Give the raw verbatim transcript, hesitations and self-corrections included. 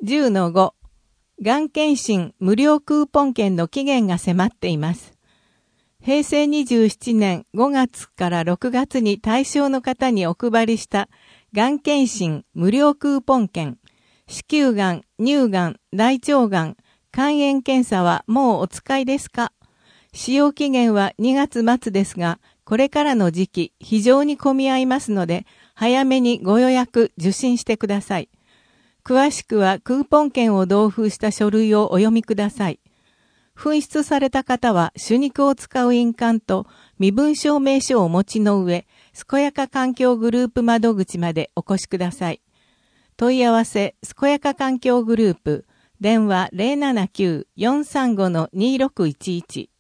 じゅうのご、がん検診無料クーポン券の期限が迫っています。へいせいにじゅうななねんごがつからろくがつに対象の方にお配りしたがん検診無料クーポン券、子宮がん、乳がん、大腸がん、肝炎検査はもうお使いですか？使用期限はにがつまつですが、これからの時期非常に混み合いますので、早めにご予約受診してください。詳しくはクーポン券を同封した書類をお読みください。紛失された方は手肉を使う印鑑と身分証明書をお持ちの上、健やか環境グループ窓口までお越しください。問い合わせ、健やか環境グループ、電話 ゼロななきゅう よんさんご にろくいちいち